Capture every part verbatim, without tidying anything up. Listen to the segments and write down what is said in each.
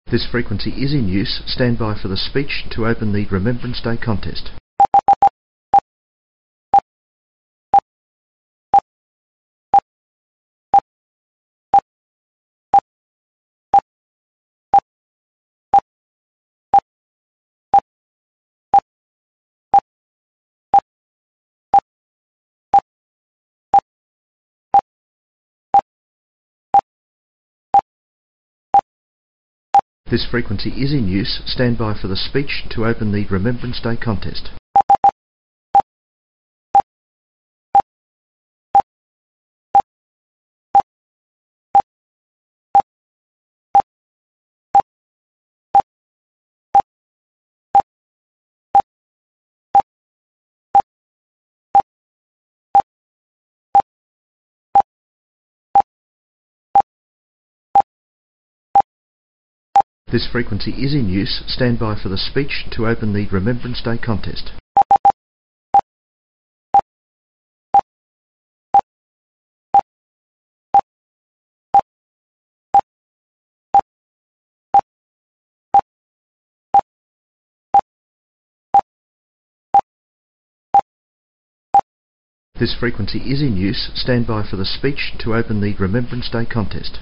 This frequency is in use. Stand by for the speech to open the Remembrance Day contest. This frequency is in use. Stand by for the speech to open the Remembrance Day contest. This frequency is in use. Stand by for the speech to open the Remembrance Day contest. This frequency is in use. Stand by for the speech to open the Remembrance Day contest.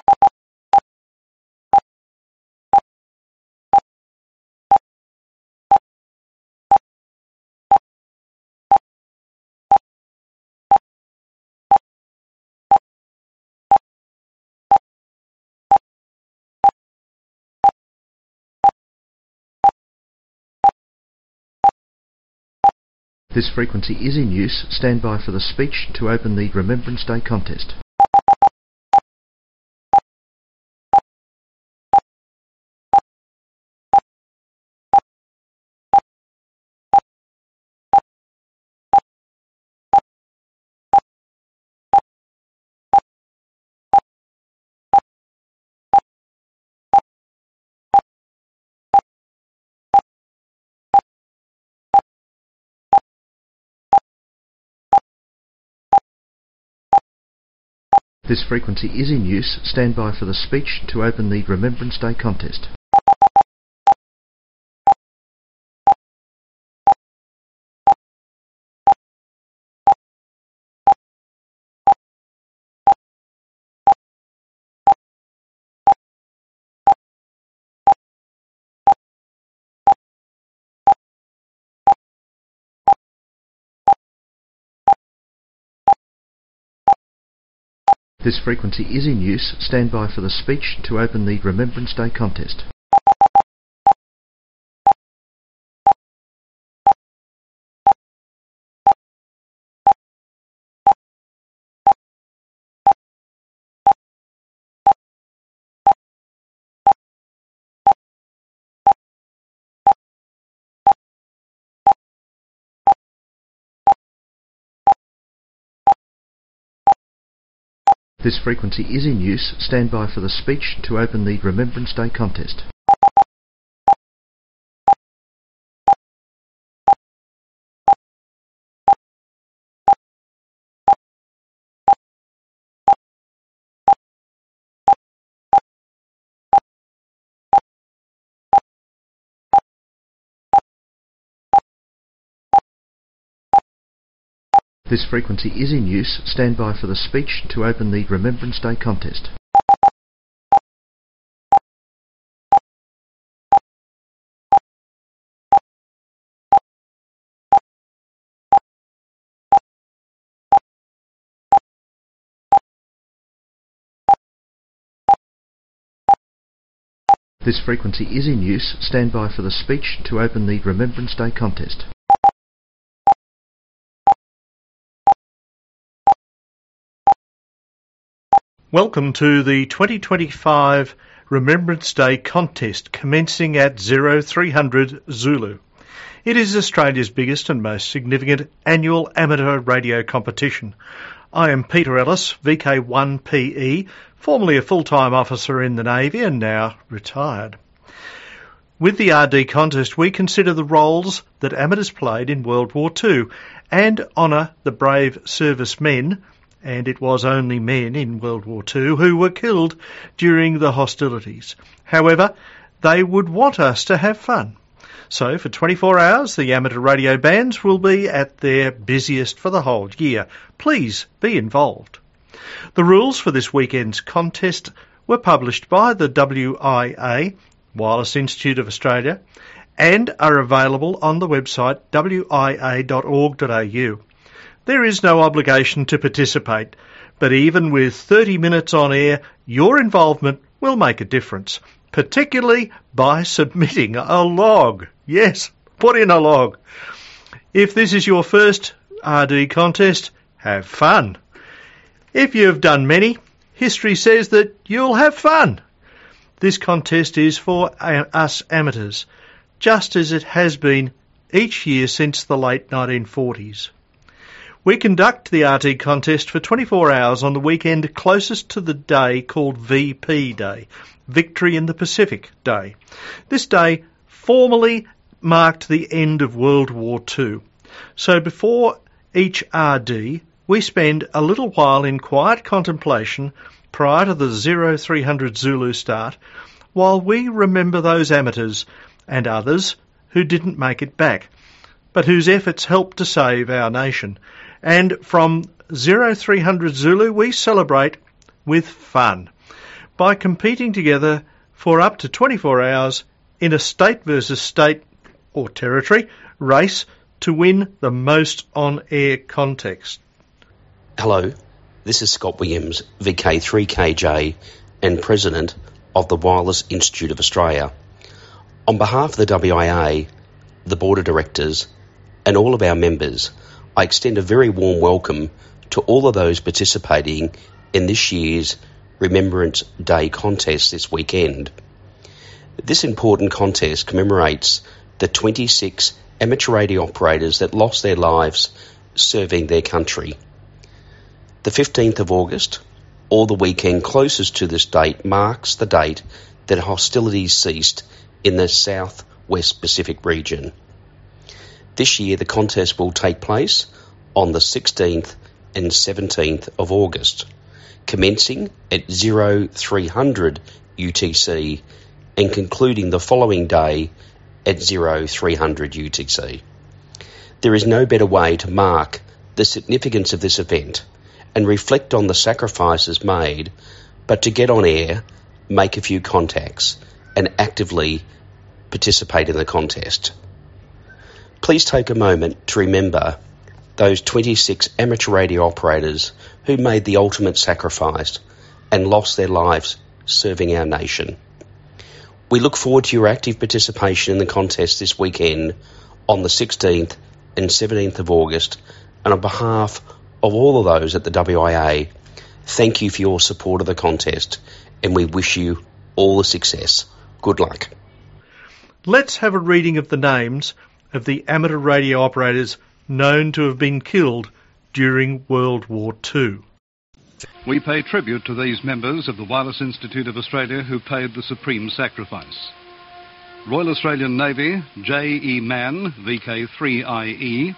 This frequency is in use. Stand by for the speech to open the Remembrance Day contest. This frequency is in use. Stand by for the speech to open the Remembrance Day contest. This frequency is in use. Stand by for the speech to open the Remembrance Day contest. This frequency is in use. Stand by for the speech to open the Remembrance Day contest. This frequency is in use. Stand by for the speech to open the Remembrance Day contest. This frequency is in use. Stand by for the speech to open the Remembrance Day contest. Welcome to the twenty twenty-five Remembrance Day contest commencing at zero three hundred Zulu. It is Australia's biggest and most significant annual amateur radio competition. I am Peter Ellis, V K one P E, formerly a full-time officer in the Navy and now retired. With the R D contest, we consider the roles that amateurs played in World War Two and honour the brave servicemen and it was only men in World War Two who were killed during the hostilities. However, they would want us to have fun. So for twenty-four hours, the amateur radio bands will be at their busiest for the whole year. Please be involved. The rules for this weekend's contest were published by the W I A, Wireless Institute of Australia, and are available on the website w i a dot org dot a u. There is no obligation to participate, but even with thirty minutes on air, your involvement will make a difference, particularly by submitting a log. Yes, put in a log. If this is your first R D contest, have fun. If you have done many, history says that you'll have fun. This contest is for us amateurs, just as it has been each year since the late nineteen forties. We conduct the R T contest for twenty-four hours on the weekend closest to the day called V P Day, Victory in the Pacific Day. This day formally marked the end of World War Two. So before each R D, we spend a little while in quiet contemplation prior to the zero three hundred Zulu start, while we remember those amateurs and others who didn't make it back, but whose efforts helped to save our nation. And from zero three hundred Zulu we celebrate with fun by competing together for up to twenty-four hours in a state versus state or territory race to win the most on-air context. Hello, this is Scott Williams, V K three K J and President of the Wireless Institute of Australia. On behalf of the W I A, the Board of Directors and all of our members, I extend a very warm welcome to all of those participating in this year's Remembrance Day contest this weekend. This important contest commemorates the twenty-six amateur radio operators that lost their lives serving their country. The fifteenth of August, or the weekend closest to this date, marks the date that hostilities ceased in the South West Pacific region. This year the contest will take place on the sixteenth and seventeenth of August, commencing at zero three hundred U T C and concluding the following day at zero three hundred U T C. There is no better way to mark the significance of this event and reflect on the sacrifices made, but to get on air, make a few contacts, and actively participate in the contest. Please take a moment to remember those twenty-six amateur radio operators who made the ultimate sacrifice and lost their lives serving our nation. We look forward to your active participation in the contest this weekend on the sixteenth and seventeenth of August, and on behalf of all of those at the W I A, thank you for your support of the contest, and we wish you all the success. Good luck. Let's have a reading of the names of the amateur radio operators known to have been killed during World War Two. We pay tribute to these members of the Wireless Institute of Australia who paid the supreme sacrifice. Royal Australian Navy, J E Mann, V K three I E,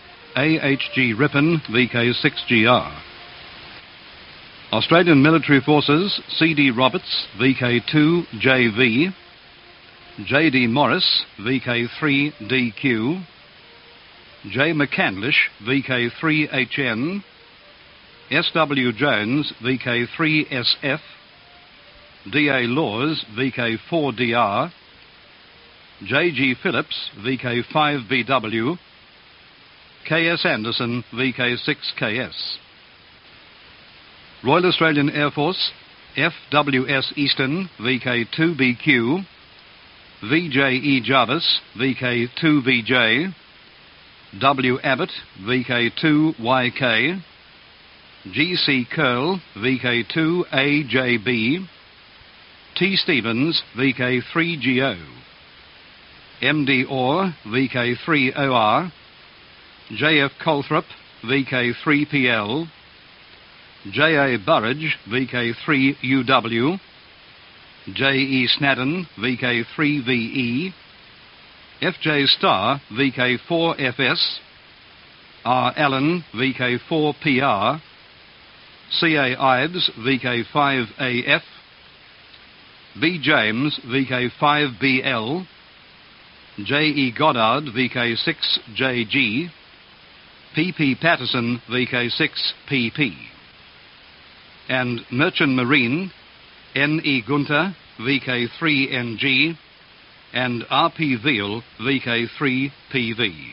A H G Ripon, V K six G R. Australian Military Forces, C D Roberts, V K two J V, J D Morris, V K three D Q, J McCandlish, V K three H N, S W Jones, V K three S F, D A Laws, V K four D R, J G Phillips, V K five B W, K S Anderson, V K six K S. Royal Australian Air Force, F W S Easton, V K two B Q, V J E Jarvis, V K two V J, W Abbott, V K two Y K, G C Curl, V K two A J B, T Stevens, V K three G O, M D Orr, V K three O R, J F Colthrop, V K three P L, J A Burridge, V K three U W, J E Snadden, V K three V E, F J Starr, V K four F S, R Allen, V K four P R, C A Ives, V K five A F, B James, V K five B L, J E Goddard, V K six J G, P P Patterson, V K six P P, and Merchant Marine, N E Gunter, V K three N G, and R P Veal, V K three P V.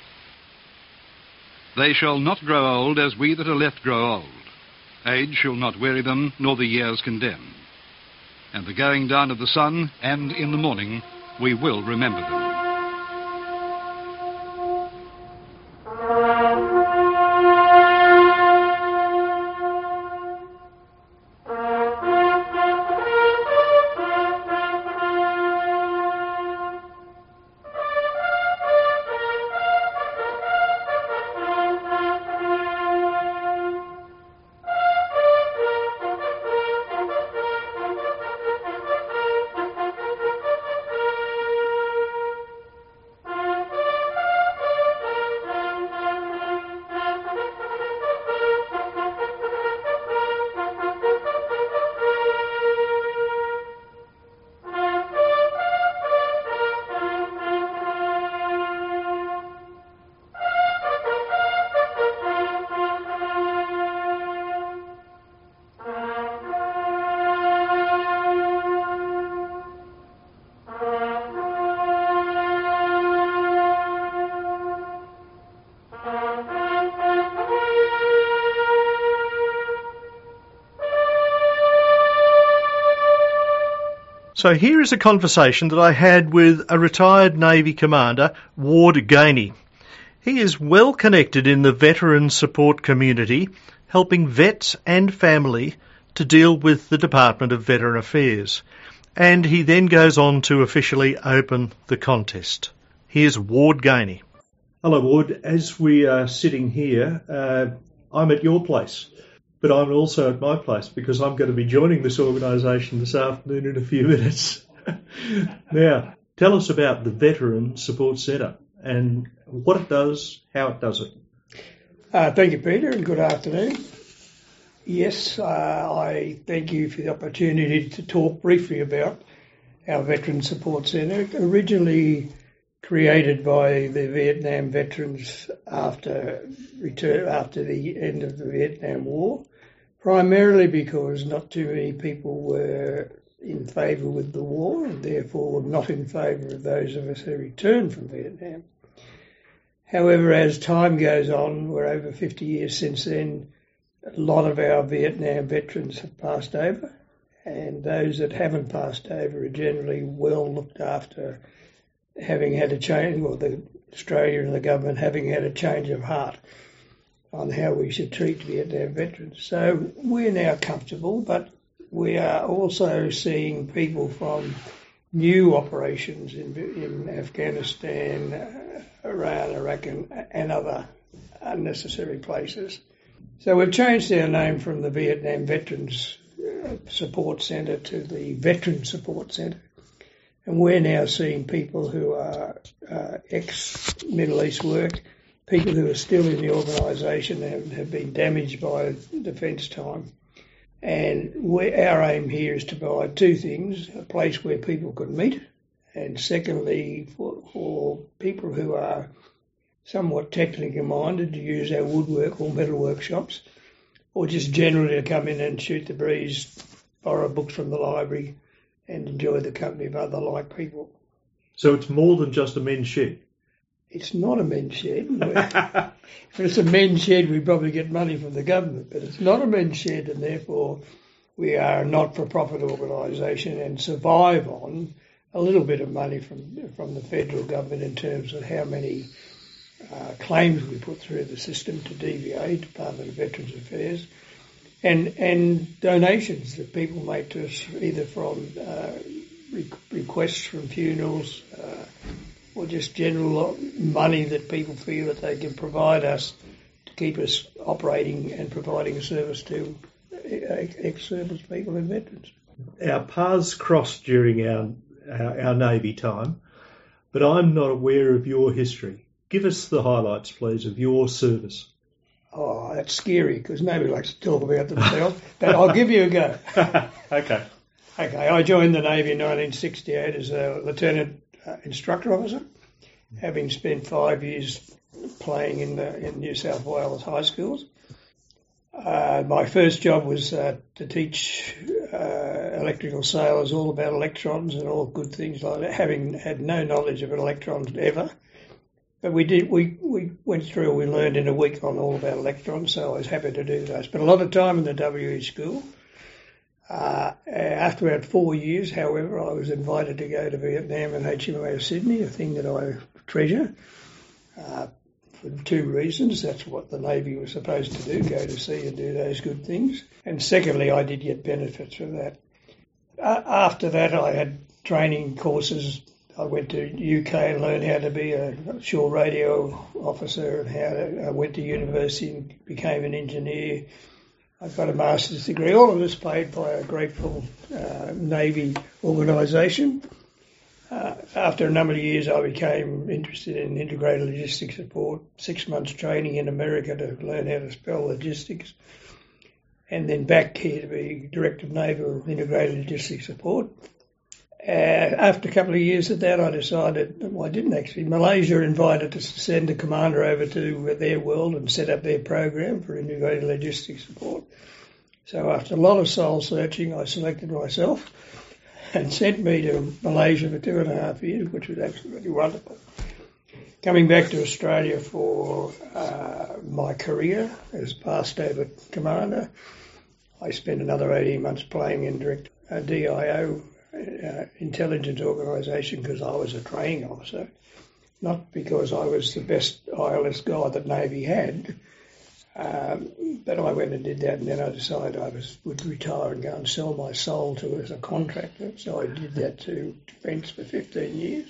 They shall not grow old as we that are left grow old. Age shall not weary them, nor the years condemn. And the going down of the sun, and in the morning, we will remember them. So here is a conversation that I had with a retired Navy commander, Ward Gainey. He is well connected in the veteran support community, helping vets and family to deal with the Department of Veteran Affairs. And he then goes on to officially open the contest. Here's Ward Gainey. Hello, Ward. As we are sitting here, uh, I'm at your place. But I'm also at my place because I'm going to be joining this organisation this afternoon in a few minutes. Now, tell us about the Veteran Support Centre and what it does, how it does it. Uh, thank you, Peter, and good afternoon. Yes, uh, I thank you for the opportunity to talk briefly about our Veteran Support Centre, originally created by the Vietnam veterans after return after the end of the Vietnam War, primarily because not too many people were in favour with the war and therefore not in favour of those of us who returned from Vietnam. However, as time goes on, we're over fifty years since then, a lot of our Vietnam veterans have passed over, and those that haven't passed over are generally well looked after, having had a change, or the Australia and the government having had a change of heart on how we should treat Vietnam veterans. So we're now comfortable, but we are also seeing people from new operations in, in Afghanistan, uh, Iran, Iraq and, and other unnecessary places. So we've changed our name from the Vietnam Veterans Support Centre to the Veteran Support Centre. And we're now seeing people who are uh, ex-Middle East work, people who are still in the organisation and have been damaged by defence time. And we, our aim here is to provide two things: a place where people can meet, and secondly, for, for people who are somewhat technically minded to use our woodwork or metal workshops, or just generally to come in and shoot the breeze, borrow books from the library, and enjoy the company of other like people. So it's more than just a men's shed? It's not a men's shed. If it's a men's shed, we probably get money from the government, but it's not a men's shed, and therefore we are a not-for-profit organisation and survive on a little bit of money from from the federal government in terms of how many uh, claims we put through the system to D V A, Department of Veterans Affairs, and and donations that people make to us, either from uh, re- requests from funerals uh, or just general money that people feel that they can provide us to keep us operating and providing a service to ex-service people and veterans. Our paths crossed during our, our our Navy time, but I'm not aware of your history. Give us the highlights, please, of your service. Oh, that's scary because nobody likes to talk about themselves, but I'll give you a go. Okay. Okay, I joined the Navy in nineteen sixty-eight as a Lieutenant uh, Instructor Officer, having spent five years playing in, the, in New South Wales high schools. Uh, my first job was uh, to teach uh, electrical sailors all about electrons and all good things like that, having had no knowledge of electrons ever. But we did. We, we went through. We learned in a week on all about electrons, so I was happy to do those. Spent a lot of time in the W E school. Uh, after about four years, however, I was invited to go to Vietnam and H M A S Sydney, a thing that I treasure. Uh, for two reasons. That's what the Navy was supposed to do, go to sea and do those good things. And secondly, I did get benefits from that. Uh, after that, I had training courses. I went to U K and learned how to be a shore radio officer and how to, I went to university and became an engineer. I got a master's degree, all of this paid by a grateful uh, Navy organisation. Uh, after a number of years, I became interested in integrated logistics support, six months training in America to learn how to spell logistics, and then back here to be Director of Naval Integrated Logistics Support. Uh, after a couple of years of that, I decided, well, I didn't actually, Malaysia invited us to send a commander over to their world and set up their program for integrated logistics support. So after a lot of soul searching, I selected myself and sent me to Malaysia for two and a half years, which was absolutely wonderful. Coming back to Australia for uh, my career as passed over commander, I spent another eighteen months playing in direct uh, D I O uh, intelligence organisation because I was a training officer, not because I was the best I L S guy that Navy had. Um, but I went and did that, and then I decided I was would retire and go and sell my soul to as a contractor. So I did that to Defence for fifteen years.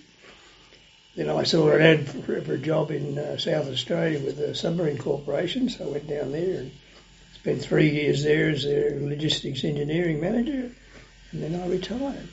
Then I saw an ad for, for a job in uh, South Australia with the Submarine Corporation, so I went down there and spent three years there as their logistics engineering manager, and then I retired.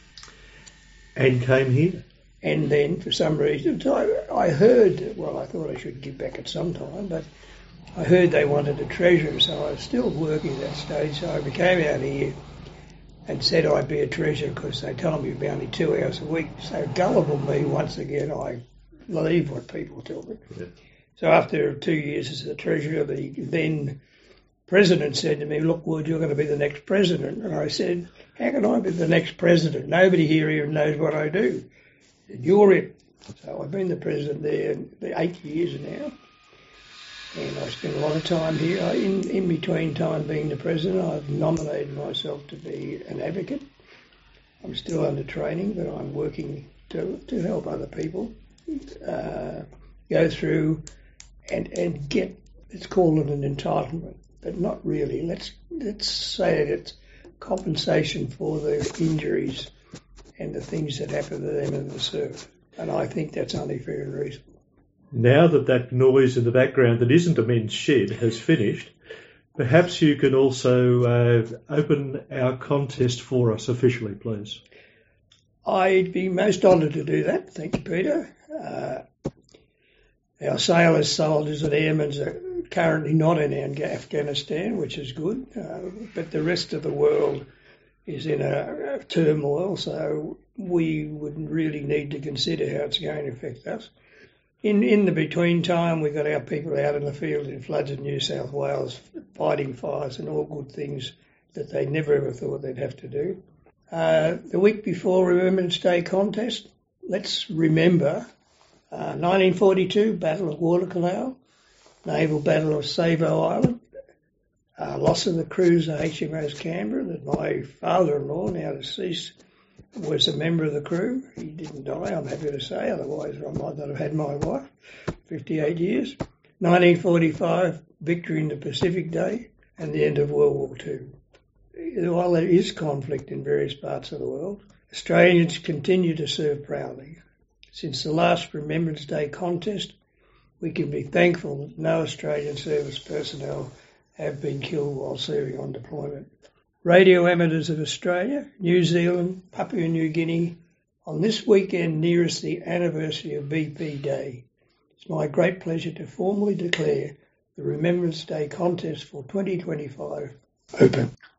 And came here? And then, for some reason, I, I heard, well, I thought I should give back at some time, but I heard they wanted a treasurer, so I was still working at that stage. So I became out here and said I'd be a treasurer because they told me it'd be only two hours a week. So gullible me, once again, I believe what people tell me. Yeah. So after two years as a treasurer, the then president said to me, look, Wood, you're going to be the next president. And I said, how can I be the next president? Nobody here even knows what I do. He said, you're it. So I've been the president there for eight years now. And I spent a lot of time here. In, in between time being the president, I've nominated myself to be an advocate. I'm still under training, but I'm working to, to help other people uh, go through and, and get, let's call it an entitlement, but not really. Let's, let's say it's compensation for the injuries and the things that happen to them in the service. And I think that's only fair and reasonable. Now that that noise in the background that isn't a men's shed has finished, perhaps you can also uh, open our contest for us officially, please. I'd be most honoured to do that. Thank you, Peter. Uh, our sailors, soldiers and airmen are currently not in Afghanistan, which is good, uh, but the rest of the world is in a, a turmoil, so we would really need to consider how it's going to affect us. In in the between time, we've got our people out in the field in floods in New South Wales fighting fires and all good things that they never ever thought they'd have to do. Uh, the week before Remembrance Day contest, let's remember uh, nineteen forty-two, Battle of Guadalcanal, Naval Battle of Savo Island, uh, loss of the cruiser H M S Canberra that my father-in-law, now deceased, was a member of the crew. He didn't die, I'm happy to say, otherwise I might not have had my wife, fifty-eight years. nineteen forty-five, victory in the Pacific Day and the end of World War Two. While there is conflict in various parts of the world, Australians continue to serve proudly. Since the last Remembrance Day contest, we can be thankful that no Australian service personnel have been killed while serving on deployment. Radio amateurs of Australia, New Zealand, Papua New Guinea, on this weekend nearest the anniversary of B P Day, it's my great pleasure to formally declare the Remembrance Day contest for twenty twenty-five open.